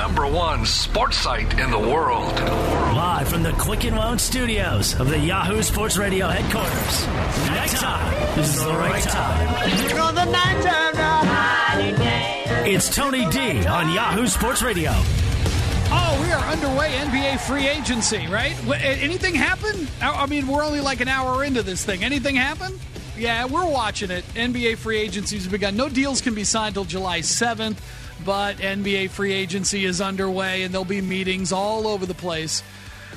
#1 sports site in the world. Live from the Quicken Loan Studios of the Yahoo Sports Radio headquarters. Nighttime. This is the right time. The nighttime holiday. It's Tony D on Yahoo Sports Radio. Oh, we are underway. NBA free agency, right? Anything happen? I mean, we're only like an hour into this thing. Anything happen? Yeah, we're watching it. NBA free agency has begun. No deals can be signed till July 7th, but NBA free agency is underway, and there'll be meetings all over the place.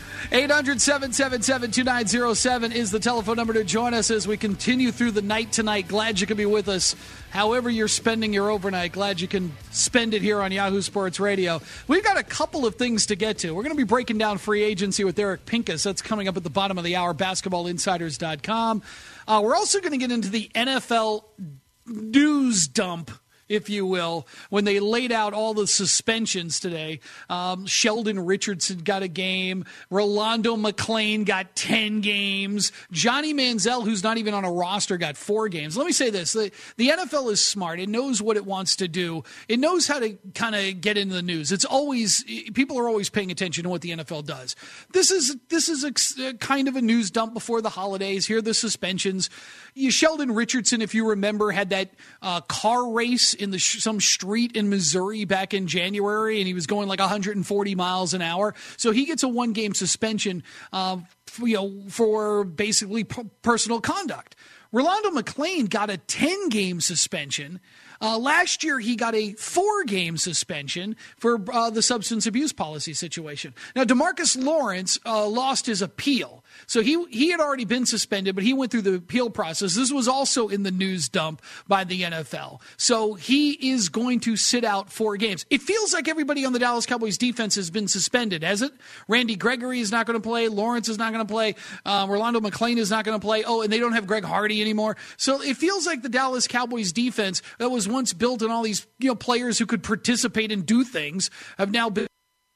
800-777-2907 is the telephone number to join us as we continue through the night tonight. Glad you can be with us. However you're spending your overnight, glad you can spend it here on Yahoo Sports Radio. We've got a couple of things to get to. We're going to be breaking down free agency with Eric Pincus. That's coming up at the bottom of the hour, basketballinsiders.com. We're also going to get into the NFL news dump, if you will, when they laid out all the suspensions today. Sheldon Richardson got a game. Rolando McClain got 10 games. Johnny Manziel, who's not even on a roster, got 4 games. Let me say this. The NFL is smart. It knows what it wants to do. It knows how to kind of get into the news. People are always paying attention to what the NFL does. This is a kind of a news dump before the holidays. Here are the suspensions. Sheldon Richardson, if you remember, had that car race in some street in Missouri back in January, and he was going like 140 miles an hour. So he gets a 1-game suspension, for basically personal conduct. Rolando McClain got a 10-game suspension. Last year, he got a 4-game suspension for the substance abuse policy situation. Now, DeMarcus Lawrence lost his appeal. So he had already been suspended, but he went through the appeal process. This was also in the news dump by the NFL. So he is going to sit out 4 games. It feels like everybody on the Dallas Cowboys defense has been suspended, has it? Randy Gregory is not going to play. Lawrence is not going to play. Rolando McClain is not going to play. Oh, and they don't have Greg Hardy anymore. So it feels like the Dallas Cowboys defense that was once built on all these players who could participate and do things have now been.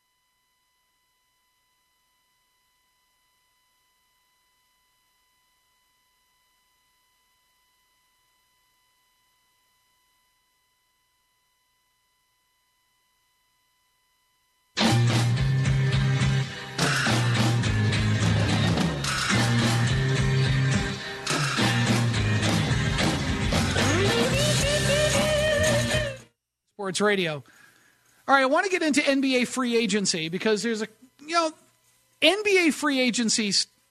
Sports Radio. All right, I want to get into NBA free agency because there's NBA free agency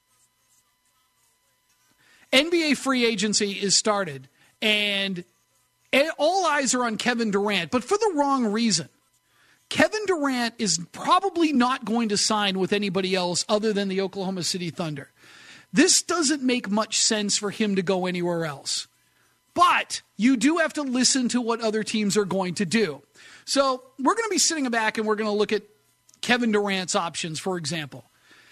is started, and all eyes are on Kevin Durant, but for the wrong reason. Kevin Durant is probably not going to sign with anybody else other than the Oklahoma City Thunder. This doesn't make much sense for him to go anywhere else. But you do have to listen to what other teams are going to do. So we're going to be sitting back and we're going to look at Kevin Durant's options, for example.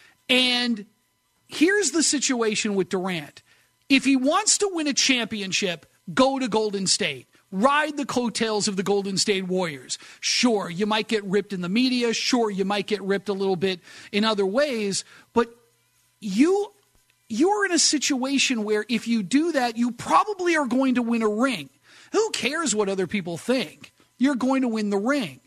And here's the situation with Durant. If he wants to win a championship, go to Golden State. Ride the coattails of the Golden State Warriors. Sure, you might get ripped in the media. Sure, you might get ripped a little bit in other ways. But you're in a situation where if you do that, you probably are going to win a ring. Who cares what other people think? You're going to win the ring.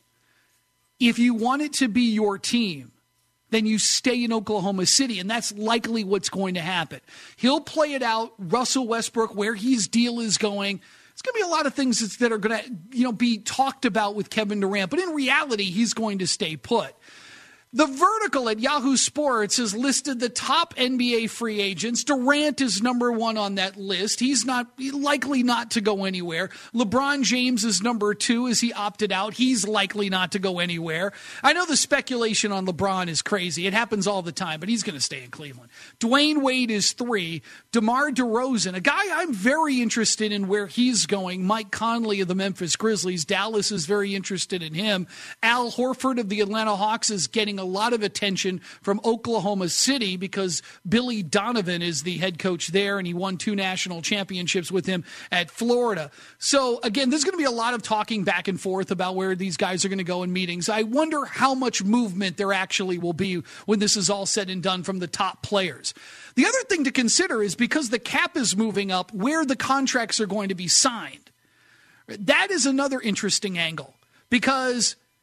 If you want it to be your team, then you stay in Oklahoma City, and that's likely what's going to happen. He'll play it out. Russell Westbrook, where his deal is going. It's going to be a lot of things that are going to be talked about with Kevin Durant, but in reality, he's going to stay put. The Vertical at Yahoo Sports has listed the top NBA free agents. Durant is number 1 on that list. He's likely not to go anywhere. LeBron James is number 2 as he opted out. He's likely not to go anywhere. I know the speculation on LeBron is crazy. It happens all the time, but he's going to stay in Cleveland. Dwayne Wade is 3. DeMar DeRozan, a guy I'm very interested in where he's going. Mike Conley of the Memphis Grizzlies. Dallas is very interested in him. Al Horford of the Atlanta Hawks is getting a lot of attention from Oklahoma City because Billy Donovan is the head coach there, and he won 2 national championships with him at Florida. So, again, there's going to be a lot of talking back and forth about where these guys are going to go in meetings. I wonder how much movement there actually will be when this is all said and done from the top players. The other thing to consider is because the cap is moving up, where the contracts are going to be signed. That is another interesting angle because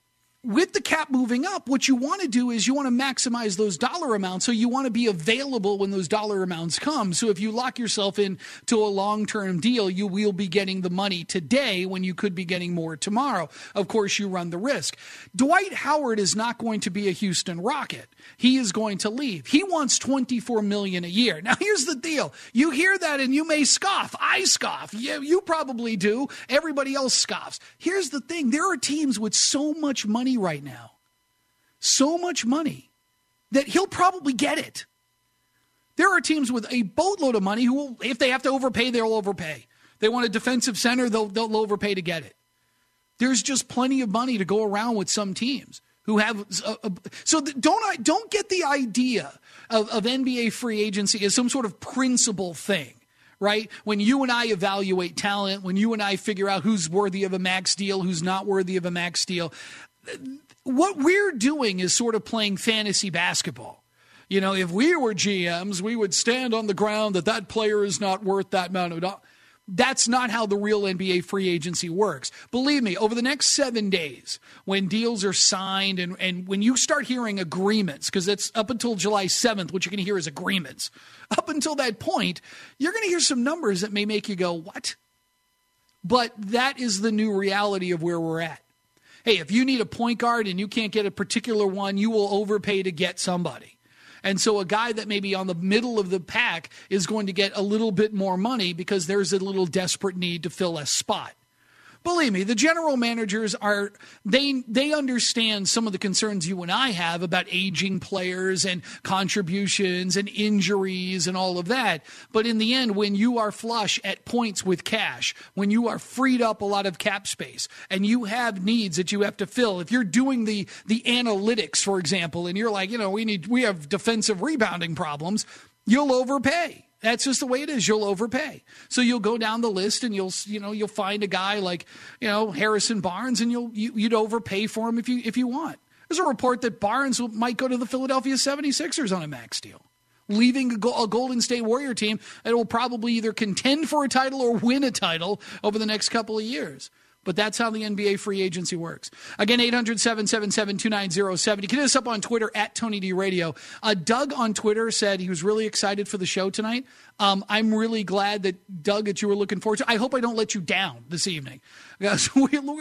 with the cap moving up, what you want to do is you want to maximize those dollar amounts. So you want to be available when those dollar amounts come. So if you lock yourself in to a long-term deal, you will be getting the money today when you could be getting more tomorrow. Of course, you run the risk. Dwight Howard is not going to be a Houston Rocket. He is going to leave. He wants $24 million a year. Now, here's the deal. You hear that and you may scoff. I scoff. You probably do. Everybody else scoffs. Here's the thing. There are teams with so much money right now, so much money, that he'll probably get it. There are teams with a boatload of money who will, if they have to overpay, they'll overpay. They want a defensive center, they'll overpay to get it. There's just plenty of money to go around with some teams who have. Don't get the idea of NBA free agency as some sort of principle thing. Right? When you and I evaluate talent, when you and I figure out who's worthy of a max deal, who's not worthy of a max deal, what we're doing is sort of playing fantasy basketball. You know, if we were GMs, we would stand on the ground that player is not worth that amount of dollars. That's not how the real NBA free agency works. Believe me, over the next 7 days, when deals are signed and when you start hearing agreements, because that's up until July 7th, what you're going to hear is agreements. Up until that point, you're going to hear some numbers that may make you go, what? But that is the new reality of where we're at. Hey, if you need a point guard and you can't get a particular one, you will overpay to get somebody. And so a guy that may be on the middle of the pack is going to get a little bit more money because there's a little desperate need to fill a spot. Believe me, the general managers they understand some of the concerns you and I have about aging players and contributions and injuries and all of that. But in the end, when you are flush at points with cash, when you are freed up a lot of cap space and you have needs that you have to fill, if you're doing the analytics, for example, and you're like, we have defensive rebounding problems, you'll overpay. That's just the way it is. You'll overpay. So you'll go down the list and you'll find a guy like, Harrison Barnes, and you'd overpay for him if you want. There's a report that Barnes might go to the Philadelphia 76ers on a max deal, leaving a Golden State Warrior team that will probably either contend for a title or win a title over the next couple of years. But that's how the NBA free agency works. Again, 800-777-2907. You can hit us up on Twitter at Tony D Radio. Doug on Twitter said he was really excited for the show tonight. I'm really glad that, Doug, that you were looking forward to. I hope I don't let you down this evening. We're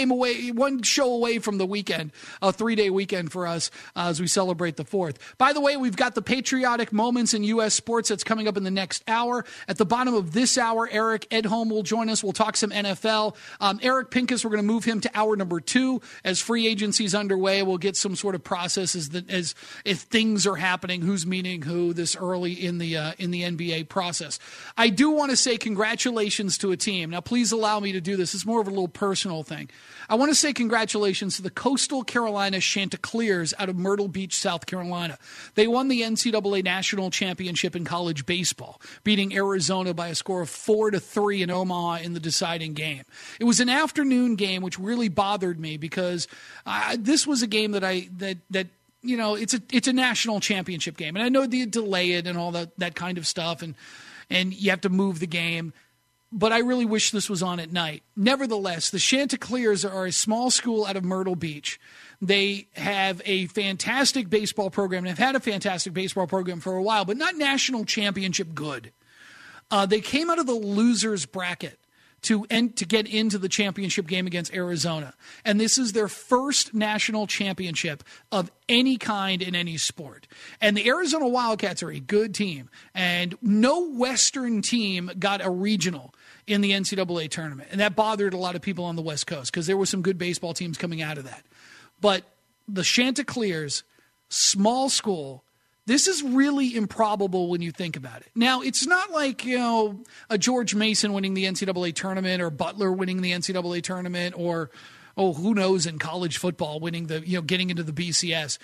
one show away from the weekend, a 3-day weekend for us as we celebrate the 4th. By the way, we've got the patriotic moments in U.S. sports that's coming up in the next hour. At the bottom of this hour, Eric Edholm will join us. We'll talk some NFL. Eric Pincus, we're going to move him to hour number 2 as free agency's underway. We'll get some sort of process as if things are happening, who's meeting who this early in the NBA process. I do want to say congratulations to a team. Now, please allow me to do this. It's more of a little personal thing. I want to say congratulations to the Coastal Carolina Chanticleers out of Myrtle Beach, South Carolina. They won the NCAA National Championship in college baseball, beating Arizona by a score of 4-3 in Omaha in the deciding game. It was an afternoon game, which really bothered me because this was a game that it's a national championship game. And I know they delay it and all that kind of stuff, and you have to move the game. But I really wish this was on at night. Nevertheless, the Chanticleers are a small school out of Myrtle Beach. They have a fantastic baseball program and have had a fantastic baseball program for a while, but not national championship good. They came out of the losers bracket to get into the championship game against Arizona. And this is their first national championship of any kind in any sport. And the Arizona Wildcats are a good team. And no Western team got a regional in the NCAA tournament. And that bothered a lot of people on the West Coast because there were some good baseball teams coming out of that. But the Chanticleers, small school, this is really improbable when you think about it. Now, it's not like, a George Mason winning the NCAA tournament or Butler winning the NCAA tournament or, who knows, in college football winning getting into the BCS.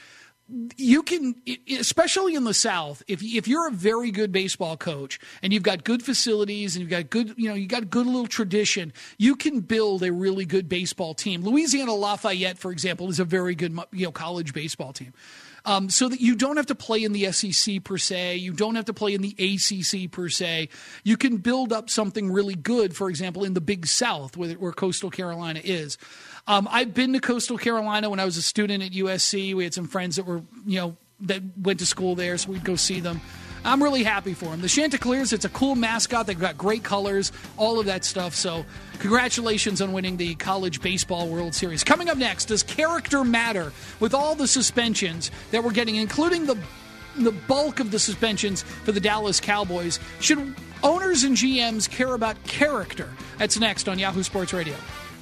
You can, especially in the South, if you're a very good baseball coach and you've got good facilities and you've got good, you got a good little tradition, you can build a really good baseball team. Louisiana Lafayette, for example, is a very good, college baseball team. so that you don't have to play in the SEC per se. You don't have to play in the ACC per se. You can build up something really good, for example, in the Big South where Coastal Carolina is. I've been to Coastal Carolina when I was a student at USC. We had some friends that were, that went to school there, so we'd go see them. I'm really happy for them. The Chanticleers, it's a cool mascot. They've got great colors, all of that stuff. So congratulations on winning the College Baseball World Series. Coming up next, does character matter? With all the suspensions that we're getting, including the bulk of the suspensions for the Dallas Cowboys, should owners and GMs care about character? That's next on Yahoo Sports Radio.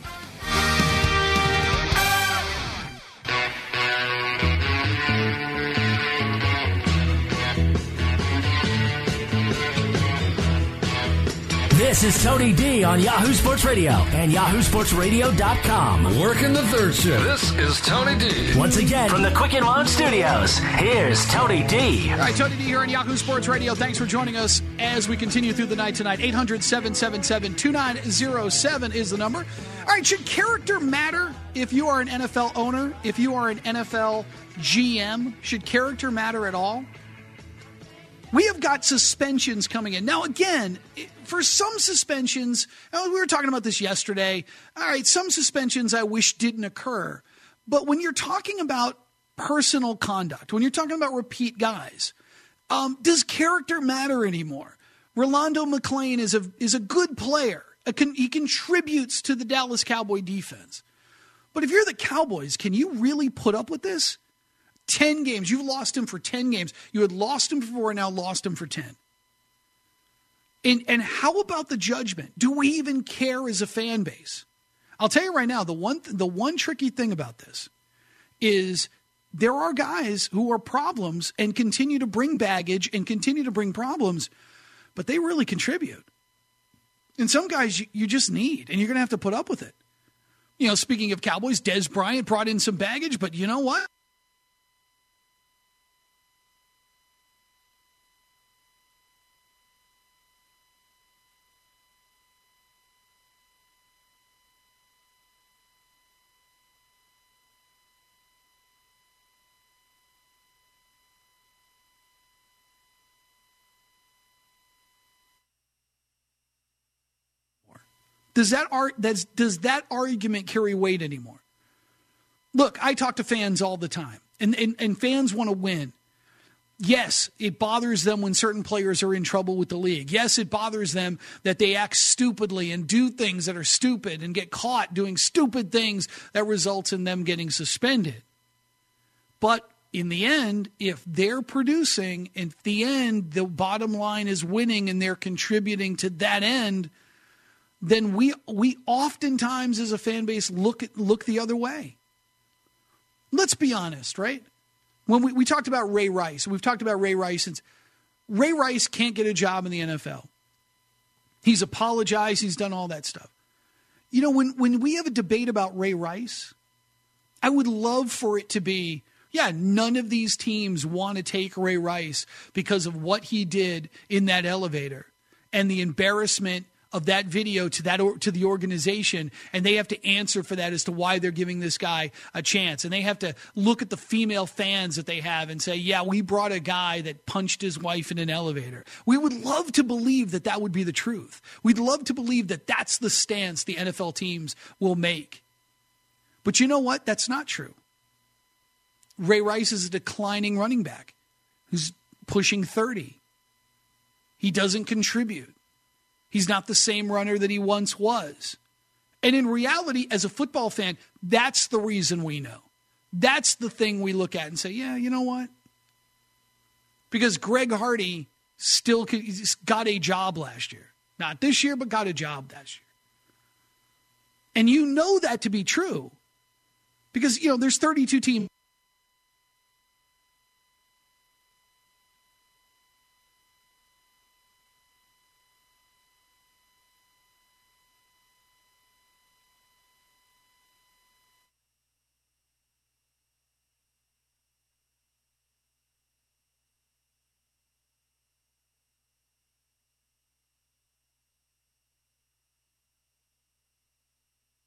This is Tony D on Yahoo Sports Radio and yahoosportsradio.com. Working the third shift. This is Tony D. Once again, from the Quicken Loans Studios, here's Tony D. All right, Tony D here on Yahoo Sports Radio. Thanks for joining us as we continue through the night tonight. 800-777-2907 is the number. All right, should character matter if you are an NFL owner, if you are an NFL GM? Should character matter at all? We have got suspensions coming in. Now, again, for some suspensions, we were talking about this yesterday. All right, some suspensions I wish didn't occur. But when you're talking about personal conduct, when you're talking about repeat guys, does character matter anymore? Rolando McClain is a good player. He contributes to the Dallas Cowboy defense. But if you're the Cowboys, can you really put up with this? 10 games. You've lost him for 10 games. You had lost him before and now lost him for 10. And how about the judgment? Do we even care as a fan base? I'll tell you right now, the one tricky thing about this is there are guys who are problems and continue to bring baggage and continue to bring problems, but they really contribute. And some guys you just need, and you're going to have to put up with it. Speaking of Cowboys, Dez Bryant brought in some baggage, but you know what? Does that argument carry weight anymore? Look, I talk to fans all the time, and fans want to win. Yes, it bothers them when certain players are in trouble with the league. Yes, it bothers them that they act stupidly and do things that are stupid and get caught doing stupid things that results in them getting suspended. But in the end, if they're producing, and at the end, the bottom line is winning and they're contributing to that end, then we oftentimes as a fan base look the other way. Let's be honest, right? When we talked about Ray Rice, we've talked about Ray Rice since Ray Rice can't get a job in the NFL. He's apologized, he's done all that stuff. When we have a debate about Ray Rice, I would love for it to be, none of these teams want to take Ray Rice because of what he did in that elevator and the embarrassment of that video to the organization, and they have to answer for that as to why they're giving this guy a chance. And they have to look at the female fans that they have and say, we brought a guy that punched his wife in an elevator. We would love to believe that would be the truth. We'd love to believe that that's the stance the NFL teams will make. But you know what? That's not true. Ray Rice is a declining running back who's pushing 30. He doesn't contribute. He's not the same runner that he once was. And in reality, as a football fan, that's the reason we know. That's the thing we look at and say, you know what? Because Greg Hardy still got a job last year. Not this year, but got a job last year. And you know that to be true. Because, there's 32 teams.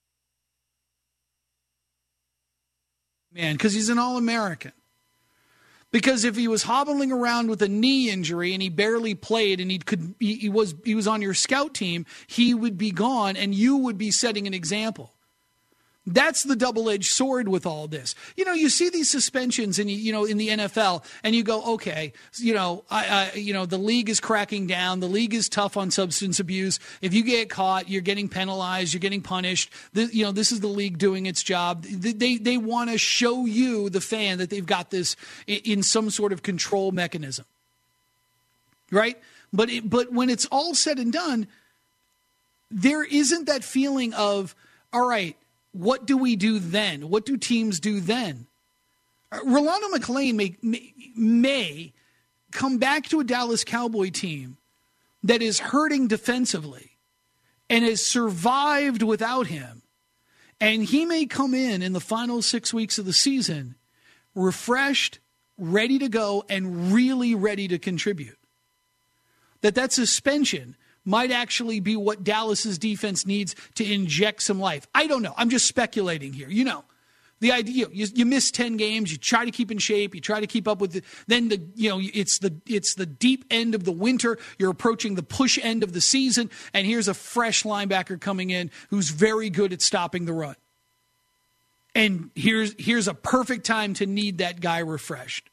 Man, because he's an All-American. Because if he was hobbling around with a knee injury and he barely played and he was on your scout team, he would be gone and you would be setting an example. That's the double-edged sword with all this. You see these suspensions in the NFL and you go, okay, the league is cracking down. The league is tough on substance abuse. If you get caught, you're getting penalized, you're getting punished. This is the league doing its job. They want to show you, the fan, that they've got this in some sort of control mechanism. Right? But when it's all said and done, there isn't that feeling of, all right, what do we do then? What do teams do then? Rolando McClain may come back to a Dallas Cowboy team that is hurting defensively and has survived without him. And he may come in the final 6 weeks of the season refreshed, ready to go, and really ready to contribute. That suspension might actually be what Dallas's defense needs to inject some life. I don't know. I'm just speculating here. The idea, you miss 10 games, you try to keep in shape, you try to keep up with it. Then it's the deep end of the winter. You're approaching the push end of the season, and here's a fresh linebacker coming in who's very good at stopping the run. And here's a perfect time to need that guy refreshed.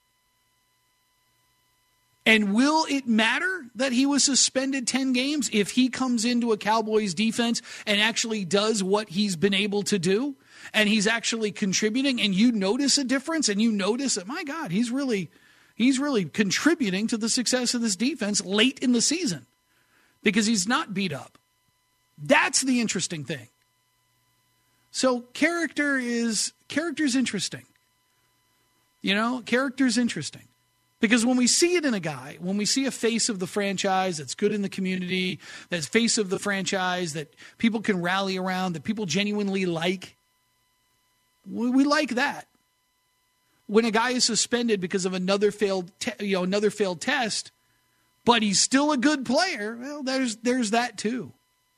And will it matter that he was suspended 10 games if he comes into a Cowboys defense and actually does what he's been able to do and he's actually contributing and you notice a difference and you notice that, my God, he's really contributing to the success of this defense late in the season because he's not beat up. That's the interesting thing. So character's interesting. Character's interesting. Because when we see it in a guy, when we see a face of the franchise that's good in the community, that's face of the franchise that people can rally around, that people genuinely like, we like that. When a guy is suspended because of another failed test, but he's still a good player, well, there's that too.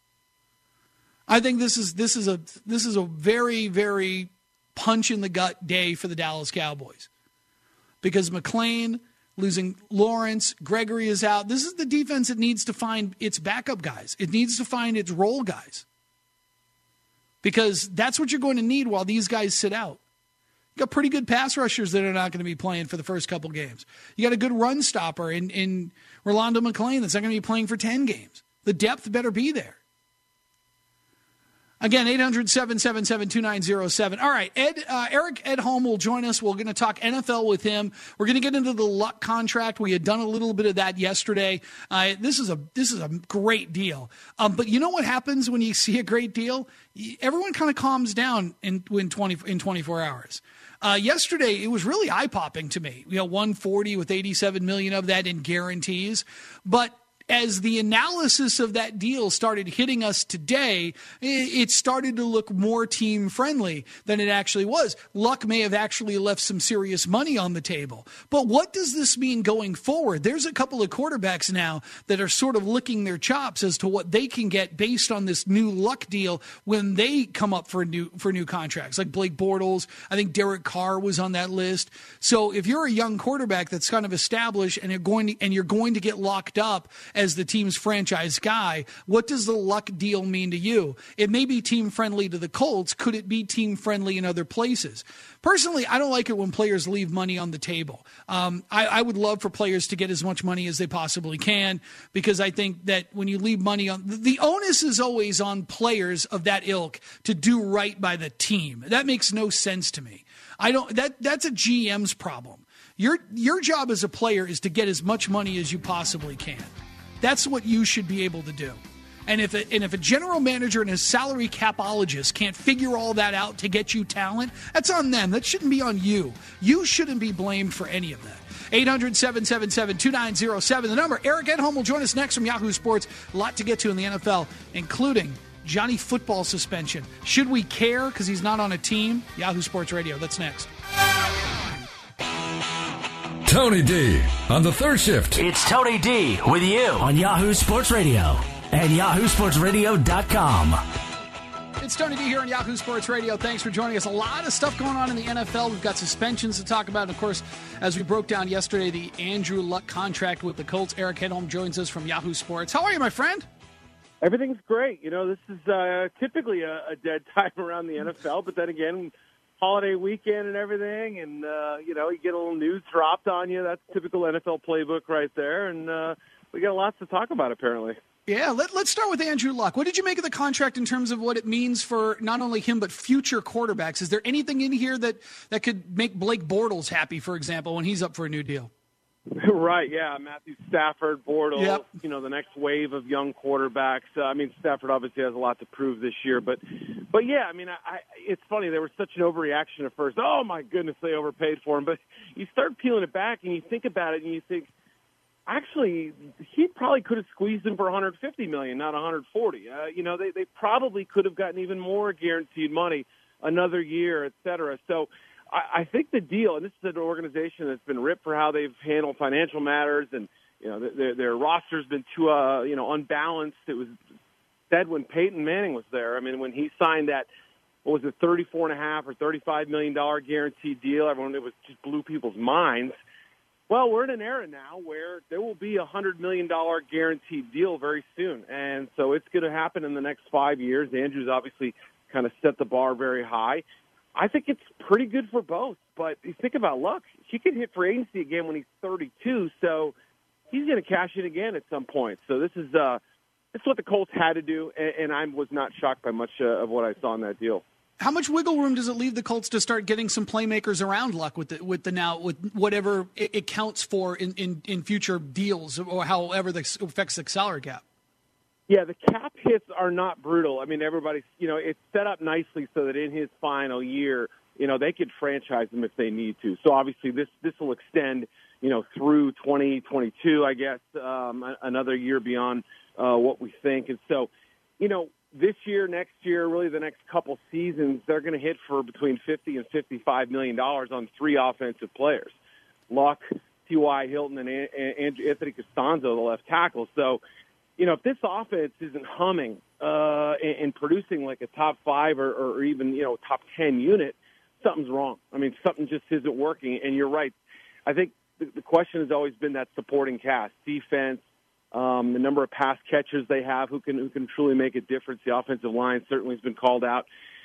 I think this is a very, very punch in the gut day for the Dallas Cowboys. Because McClain losing Lawrence, Gregory is out. This is the defense that needs to find its backup guys. It needs to find its role guys. Because that's what you're going to need while these guys sit out. You got pretty good pass rushers that are not going to be playing for the first couple games. You got a good run stopper in Rolando McClain that's not going to be playing for 10 games. The depth better be there. Again, 800-777-2907. All right, Eric Edholm will join us. We're going to talk NFL with him. We're going to get into the Luck contract. We had done a little bit of that yesterday. This is a great deal. But you know what happens when you see a great deal? Everyone kind of calms down in 24 hours. Yesterday, it was really eye-popping to me. $140 with $87 million of that in guarantees. But as the analysis of that deal started hitting us today, it started to look more team-friendly than it actually was. Luck may have actually left some serious money on the table. But what does this mean going forward? There's a couple of quarterbacks now that are sort of licking their chops as to what they can get based on this new Luck deal when they come up for new contracts, like Blake Bortles. I think Derek Carr was on that list. So if you're a young quarterback that's kind of established and you're going to get locked up as the team's franchise guy, what does the Luck deal mean to you? It may be team-friendly to the Colts. Could it be team-friendly in other places? Personally, I don't like it when players leave money on the table. I would love for players to get as much money as they possibly can because I think that when you leave money on, the onus is always on players of that ilk to do right by the team. That makes no sense to me. That's a GM's problem. Your job as a player is to get as much money as you possibly can. That's what you should be able to do. And if a general manager and a salary capologist can't figure all that out to get you talent, that's on them. That shouldn't be on you. You shouldn't be blamed for any of that. 800-777-2907, the number. Eric Edholm will join us next from Yahoo Sports. A lot to get to in the NFL, including Johnny Football suspension. Should we care because he's not on a team? Yahoo Sports Radio. That's next. Tony D on the third shift. It's Tony D with you on Yahoo Sports Radio and yahoosportsradio.com. It's Tony D here on Yahoo Sports Radio. Thanks for joining us. A lot of stuff going on in the NFL. We've got suspensions to talk about. And, of course, as we broke down yesterday, the Andrew Luck contract with the Colts. Eric Hedholm joins us from Yahoo Sports. How are you, my friend? Everything's great. You know, this is typically a dead time around the NFL. But then again, holiday weekend and everything. And, you get a little news dropped on you. That's typical NFL playbook right there. And we got lots to talk about, apparently. Yeah, let's start with Andrew Luck. What did you make of the contract in terms of what it means for not only him but future quarterbacks? Is there anything in here that could make Blake Bortles happy, for example, when he's up for a new deal? Right, yeah. Matthew Stafford, Bortles, yep. The next wave of young quarterbacks. Stafford obviously has a lot to prove this year. But yeah, it's funny. There was such an overreaction at first. Oh, my goodness, they overpaid for him. But you start peeling it back and you think about it and you think, actually, he probably could have squeezed him for $150 million, not $140 million. They probably could have gotten even more guaranteed money, another year, et cetera. So I think the deal, and this is an organization that's been ripped for how they've handled financial matters, and their roster's been too unbalanced. It was said when Peyton Manning was there. When he signed that, what was it, $34.5 or $35 million guaranteed deal, it just blew people's minds. Well, we're in an era now where there will be a $100 million guaranteed deal very soon. And so it's going to happen in the next 5 years. Andrew's obviously kind of set the bar very high. I think it's pretty good for both. But you think about Luck. He could hit free agency again when he's 32, so he's going to cash in again at some point. So this is what the Colts had to do, and I was not shocked by much of what I saw in that deal. How much wiggle room does it leave the Colts to start getting some playmakers around Luck with whatever it counts for in future deals, or however this affects the salary cap? Yeah, the cap hits are not brutal. Everybody's, it's set up nicely so that in his final year, they could franchise him if they need to. So obviously this will extend, through 2022, I guess, another year beyond what we think. And so, this year, next year, really the next couple seasons, they're going to hit for between $50 and $55 million on three offensive players: Luck, T.Y. Hilton, and Anthony Costanzo, the left tackle. So, if this offense isn't humming and producing like a top 5 or even, top 10 unit, something's wrong. Something just isn't working. And you're right. I think the question has always been that supporting cast, defense, the number of pass catchers they have who can truly make a difference. The offensive line certainly has been called out.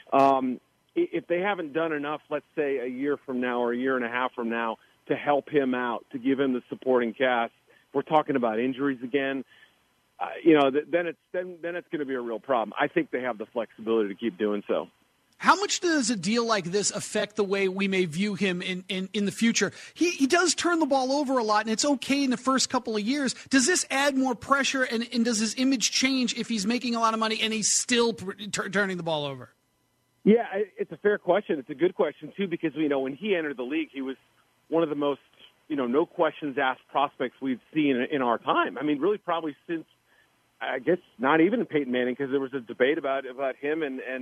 If they haven't done enough, let's say a year from now or a year and a half from now, to help him out, to give him the supporting cast, we're talking about injuries again. Then it's going to be a real problem. I think they have the flexibility to keep doing so. How much does a deal like this affect the way we may view him in the future? He does turn the ball over a lot, and it's okay in the first couple of years. Does this add more pressure, and does his image change if he's making a lot of money and he's still turning the ball over? Yeah, it's a fair question. It's a good question, too, because, when he entered the league, he was one of the most, no questions asked prospects we've seen in our time. Really probably since, I guess, not even Peyton Manning, because there was a debate about him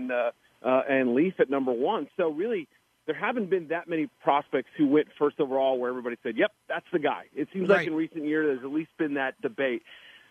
and Leaf at number 1. So really, there haven't been that many prospects who went first overall where everybody said, yep, that's the guy. It seems like in recent years there's at least been that debate.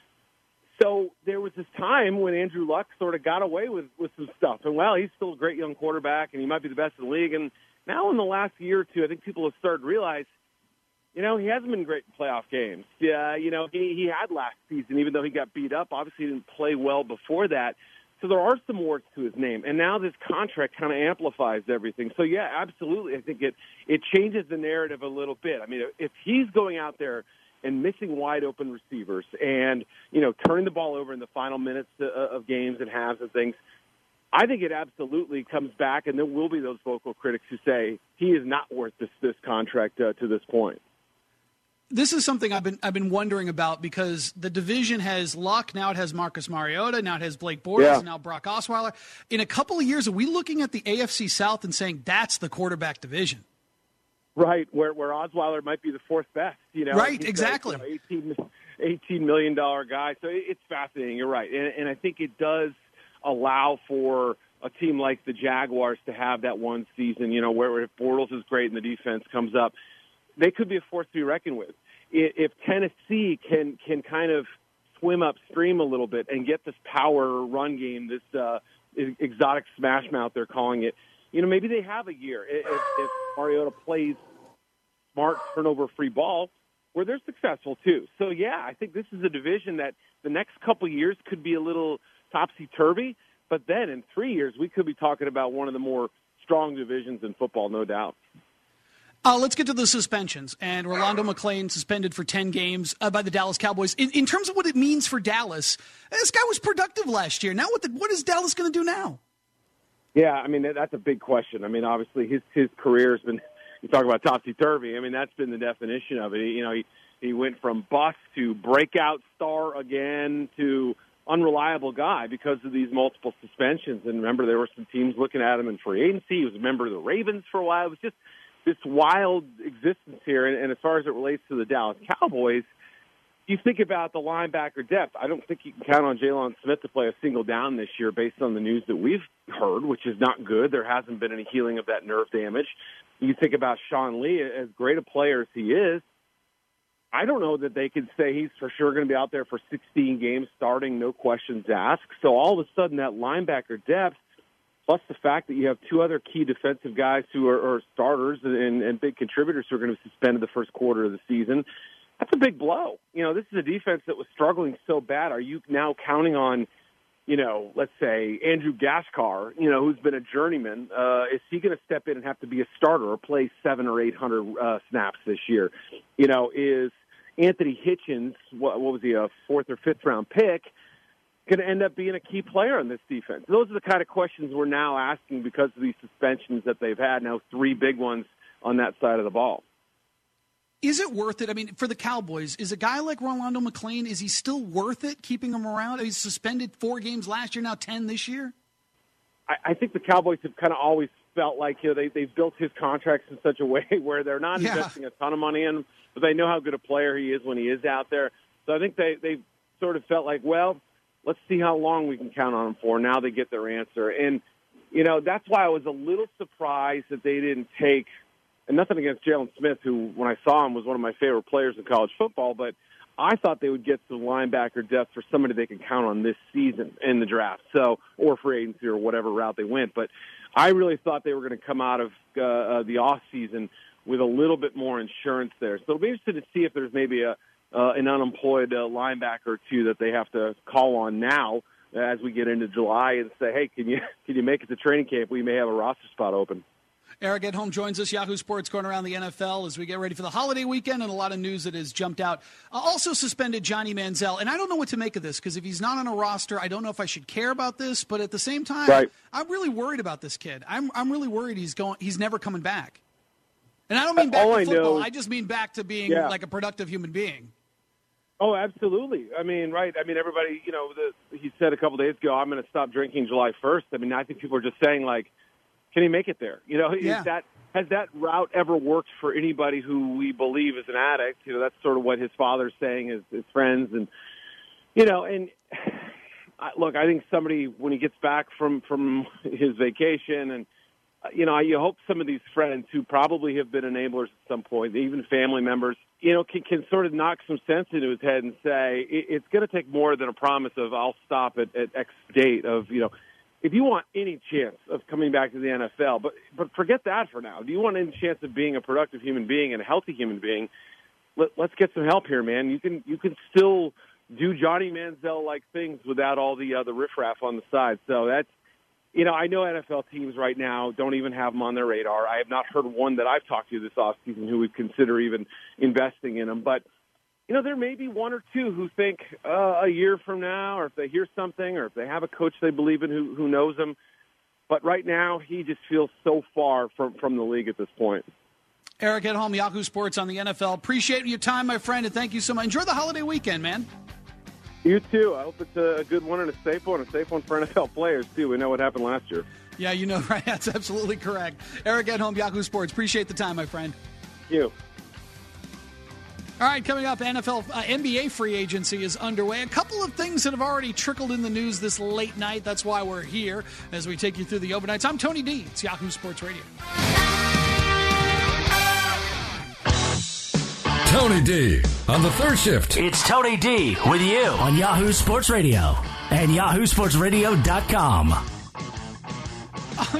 So there was this time when Andrew Luck sort of got away with some stuff. And, he's still a great young quarterback, and he might be the best in the league. And now in the last year or two, I think people have started to realize, he hasn't been great in playoff games. Yeah, he had last season, even though he got beat up. Obviously, he didn't play well before that. So there are some warts to his name. And now this contract kind of amplifies everything. So, yeah, absolutely. I think it changes the narrative a little bit. If he's going out there and missing wide-open receivers and, turning the ball over in the final minutes of games and halves and things, I think it absolutely comes back, and there will be those vocal critics who say he is not worth this contract to this point. This is something I've been wondering about, because the division has Luck, now it has Marcus Mariota, now it has Blake Bortles, now Brock Osweiler. In a couple of years, are we looking at the AFC South and saying that's the quarterback division? Right, where Osweiler might be the fourth best. Right, exactly. $18 million guy. So it's fascinating. You're right, and I think it does allow for a team like the Jaguars to have that one season. Where if Bortles is great and the defense comes up, they could be a force to be reckoned with. If Tennessee can kind of swim upstream a little bit and get this power run game, this exotic smash mouth they're calling it. Maybe they have a year if Mariota plays smart turnover-free ball where they're successful too. So, yeah, I think this is a division that the next couple years could be a little topsy-turvy, but then in 3 years we could be talking about one of the more strong divisions in football, no doubt. Let's get to the suspensions. And Rolando McClain suspended for 10 games by the Dallas Cowboys. In terms of what it means for Dallas, this guy was productive last year. Now what is Dallas going to do now? Yeah, I mean, that's a big question. I mean, obviously his career has been, you talk about topsy-turvy. I mean, that's been the definition of it. He went from bust to breakout star again to unreliable guy because of these multiple suspensions. And remember, there were some teams looking at him in free agency. He was a member of the Ravens for a while. It was just this wild existence here. And as far as it relates to the Dallas Cowboys, you think about the linebacker depth. I don't think you can count on Jalen Smith to play a single down this year based on the news that we've heard, which is not good. There hasn't been any healing of that nerve damage. You think about Sean Lee, as great a player as he is, I don't know that they could say he's for sure going to be out there for 16 games starting, no questions asked. So all of a sudden that linebacker depth, plus the fact that you have two other key defensive guys who are starters and big contributors who are going to be suspended the first quarter of the season, that's a big blow. This is a defense that was struggling so bad. Are you now counting on, let's say Andrew Gaskar, who's been a journeyman? Is he going to step in and have to be a starter or play 700 or 800 snaps this year? Is Anthony Hitchens, what was he, a 4th or 5th round pick, going to end up being a key player in this defense? Those are the kind of questions we're now asking because of these suspensions that they've had, now 3 big ones on that side of the ball. Is it worth it? I mean, for the Cowboys, is a guy like Rolando McClain, is he still worth it, keeping him around? He's suspended 4 games last year, now 10 this year? I think the Cowboys have kind of always felt like they've built his contracts in such a way where they're not investing a ton of money in him, but they know how good a player he is when he is out there. So I think they sort of felt like, well, let's see how long we can count on him for. Now they get their answer. And, that's why I was a little surprised that they didn't take, and nothing against Jalen Smith, who, when I saw him, was one of my favorite players in college football, but I thought they would get some linebacker depth for somebody they could count on this season in the draft, or free agency or whatever route they went. But I really thought they were going to come out of the off season with a little bit more insurance there. So it'll be interesting to see if there's maybe an unemployed linebacker or two that they have to call on now as we get into July and say, hey, can you make it to training camp? We may have a roster spot open. Eric Edholm joins us, Yahoo Sports, going around the NFL as we get ready for the holiday weekend, and a lot of news that has jumped out. Also suspended Johnny Manziel, and I don't know what to make of this because if he's not on a roster, I don't know if I should care about this, but at the same time, right, I'm really worried about this kid. I'm really worried he's never coming back. And I don't mean back to football. I just mean back to being like a productive human being. Oh, absolutely. I mean, right. I mean, everybody, he said a couple days ago, I'm going to stop drinking July 1st. I mean, I think people are just saying, like, can he make it there? Has that route ever worked for anybody who we believe is an addict? That's sort of what his father's saying, his friends. And, look, I think somebody, when he gets back from his vacation and, you hope some of these friends who probably have been enablers at some point, even family members, can sort of knock some sense into his head and say, it's going to take more than a promise of I'll stop at X date of, if you want any chance of coming back to the NFL, but forget that for now. Do you want any chance of being a productive human being and a healthy human being? Let's get some help here, man. You can still do Johnny Manziel-like things without all the riffraff on the side. So that's, I know NFL teams right now don't even have them on their radar. I have not heard one that I've talked to this offseason who would consider even investing in them. But, there may be one or two who think a year from now, or if they hear something, or if they have a coach they believe in who knows them. But right now, he just feels so far from the league at this point. Eric Edholm, Yahoo Sports on the NFL. Appreciate your time, my friend, and thank you so much. Enjoy the holiday weekend, man. You too. I hope it's a good one and a safe one for NFL players, too. We know what happened last year. Yeah, right. That's absolutely correct. Eric Edholm, Yahoo Sports. Appreciate the time, my friend. Thank you. All right, coming up, NBA free agency is underway. A couple of things that have already trickled in the news this late night. That's why we're here as we take you through the overnights. I'm Tony D. It's Yahoo Sports Radio. Tony D on the third shift. It's Tony D with you on Yahoo Sports Radio and yahoosportsradio.com.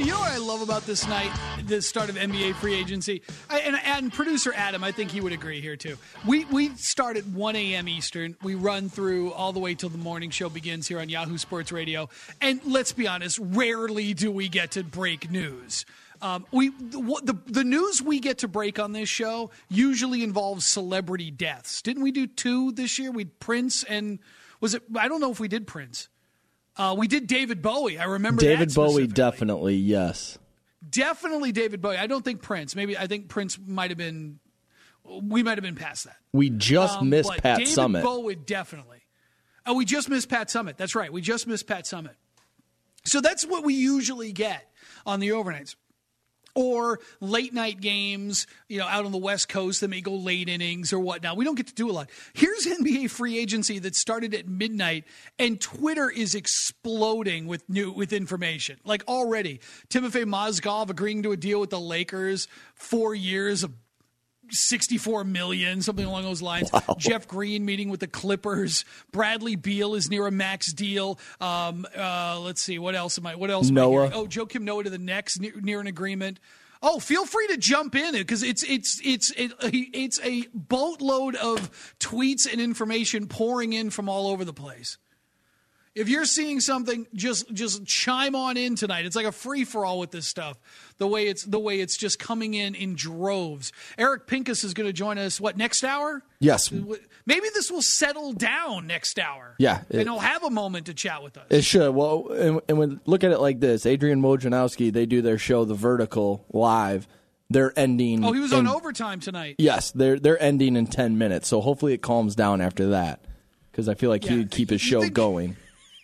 You know what I love about this night, the start of NBA free agency? And producer Adam, I think he would agree here too. We start at 1 a.m. Eastern. We run through all the way till the morning show begins here on Yahoo Sports Radio. And let's be honest, rarely do we get to break news. The news we get to break on this show usually involves celebrity deaths. Didn't we do 2 this year? We Prince and was it? I don't know if we did Prince. We did David Bowie. I remember David Bowie, definitely, yes. Definitely David Bowie. I don't think Prince. I think Prince might have been. We might have been past that. We just missed Pat David Summitt. David Bowie, definitely. Oh, we just missed Pat Summitt. That's right. We just missed Pat Summitt. So that's what we usually get on the overnights. Or late night games, out on the West Coast that may go late innings or whatnot. We don't get to do a lot. Here's NBA free agency that started at midnight, and Twitter is exploding with information. Like already, Timofey Mozgov agreeing to a deal with the Lakers, 4 years of $64 million, something along those lines. Wow. Jeff Green meeting with the Clippers. Bradley Beal is near a max deal. Let's see, what else am I Noah. Oh, Joakim Noah to the Knicks near an agreement. Oh, feel free to jump in because it's a boatload of tweets and information pouring in from all over the place. If you're seeing something, just chime on in tonight. It's like a free-for-all with this stuff. The way it's just coming in droves. Eric Pincus is going to join us, next hour? Yes. Maybe this will settle down next hour. Yeah. And he'll have a moment to chat with us. It should. Well, and when look at it like this, Adrian Wojnarowski, they do their show, The Vertical, live. They're ending. Oh, he was on overtime tonight. Yes, they're ending in 10 minutes. So hopefully it calms down after that because I feel like he would keep his show going.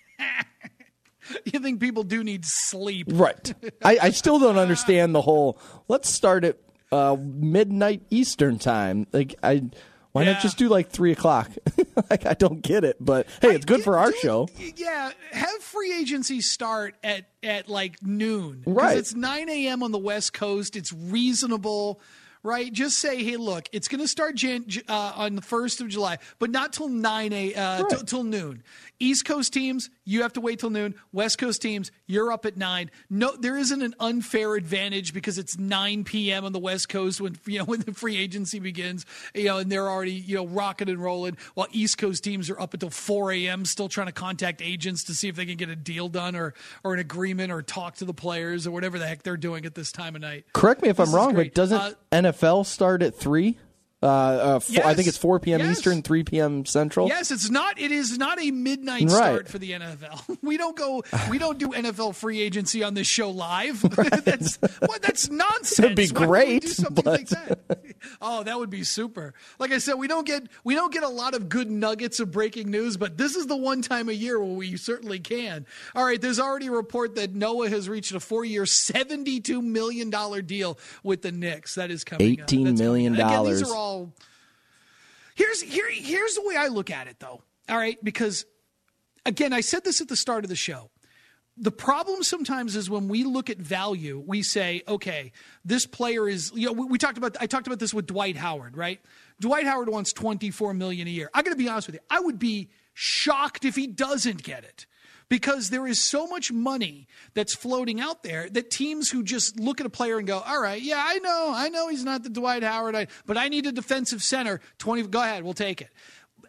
You think people do need sleep. Right. I still don't understand the whole, let's start at midnight Eastern time. Why not just do 3 o'clock? I don't get it, but hey, it's good for our show. Yeah, have free agency start at noon. Right. It's 9 a.m. on the West Coast. It's reasonable. Right, just say, hey, look, it's going to start on the 1st of July, but not till till noon. East Coast teams, you have to wait till noon. West Coast teams, you're up at 9. No, there isn't an unfair advantage because it's 9 p.m. on the West Coast when the free agency begins. And they're already rocking and rolling, while East Coast teams are up until 4 a.m. still trying to contact agents to see if they can get a deal done or an agreement or talk to the players or whatever the heck they're doing at this time of night. Correct me if I'm wrong, but doesn't NFL start at 3? Yes. I think it's 4 p.m. Eastern, 3 p.m. Central. Yes, it is not a midnight start for the NFL. We don't do NFL free agency on this show live. Right. That's nonsense. It'd be great. Do something like that? Oh, that would be super. Like I said, we don't get a lot of good nuggets of breaking news, but this is the one time a year where we certainly can. All right, there's already a report that Noah has reached a 4-year, $72 million deal with the Knicks. That is coming. $18 million. Again, these are all. Here's the way I look at it, though. All right, because again, I said this at the start of the show. The problem sometimes is when we look at value, we say, okay, this player is. I talked about this with Dwight Howard, right? Dwight Howard wants $24 million a year. I got to be honest with you. I would be shocked if he doesn't get it. Because there is so much money that's floating out there that teams who just look at a player and go, all right, yeah, I know he's not the Dwight Howard, but I need a defensive center. 20, go ahead, we'll take it.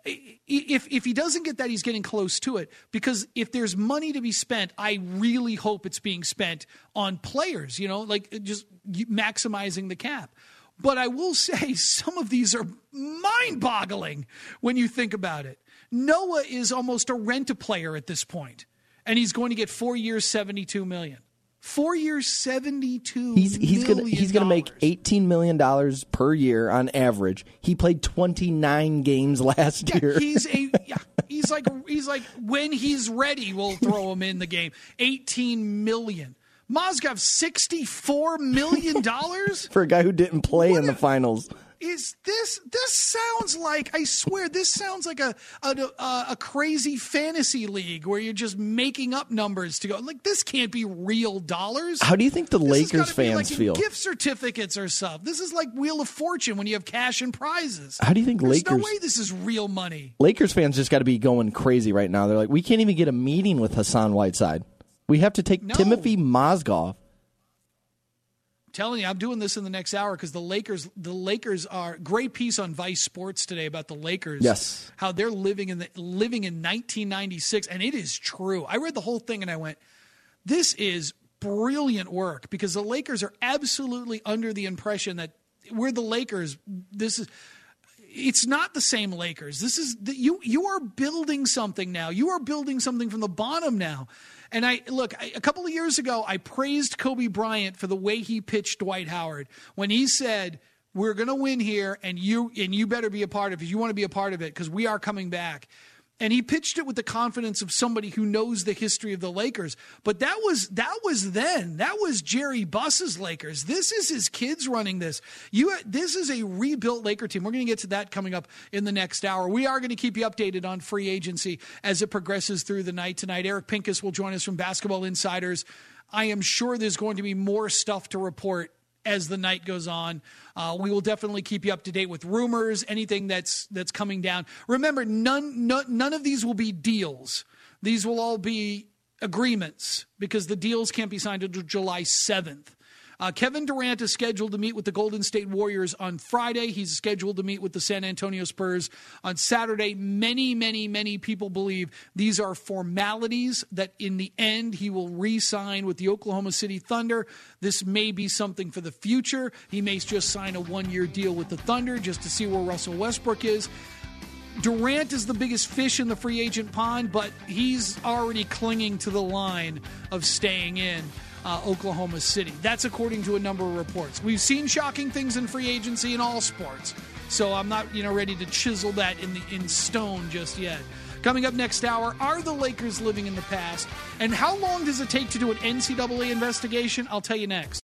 If he doesn't get that, he's getting close to it. Because if there's money to be spent, I really hope it's being spent on players, just maximizing the cap. But I will say some of these are mind-boggling when you think about it. Noah is almost a rent-a-player at this point, and he's going to get 4 years, $72 million. 4 years, $72 million. He's going to make $18 million per year on average. He played 29 games last year. He's like when he's ready, we'll throw him in the game. $18 million. Mozgov, $64 million for a guy who didn't play in the finals. Is this sounds like, I swear, this sounds like a crazy fantasy league where you're just making up numbers to go, like, this can't be real dollars. How do you think the Lakers fans feel? Gift certificates or stuff. This is like Wheel of Fortune when you have cash and prizes. How do you think There's no way this is real money. Lakers fans just got to be going crazy right now. They're like, we can't even get a meeting with Hassan Whiteside. We have to take Timothy Mozgov. telling you, I'm doing this in the next hour because the Lakers are great piece on Vice Sports today about the Lakers. Yes. How they're living in 1996. And it is true. I read the whole thing and I went, this is brilliant work because the Lakers are absolutely under the impression that we're the Lakers. It's not the same Lakers. You are building something now. You are building something from the bottom now. And a couple of years ago, I praised Kobe Bryant for the way he pitched Dwight Howard when he said, we're going to win here and you better be a part of it. You want to be a part of it because we are coming back. And he pitched it with the confidence of somebody who knows the history of the Lakers. But that was then. That was Jerry Buss's Lakers. This is his kids running this. This is a rebuilt Laker team. We're going to get to that coming up in the next hour. We are going to keep you updated on free agency as it progresses through the night tonight. Eric Pincus will join us from Basketball Insiders. I am sure there's going to be more stuff to report as the night goes on. We will definitely keep you up to date with rumors, anything that's coming down. Remember, none of these will be deals. These will all be agreements because the deals can't be signed until July 7th. Kevin Durant is scheduled to meet with the Golden State Warriors on Friday. He's scheduled to meet with the San Antonio Spurs on Saturday. Many, many, many people believe these are formalities, that in the end he will re-sign with the Oklahoma City Thunder. This may be something for the future. He may just sign a one-year deal with the Thunder just to see where Russell Westbrook is. Durant is the biggest fish in the free agent pond, but he's already clinging to the line of staying in Oklahoma City. That's according to a number of reports. We've seen shocking things in free agency in all sports, so I'm not ready to chisel that in stone just yet. Coming up next hour, are the Lakers living in the past? And how long does it take to do an NCAA investigation? I'll tell you next.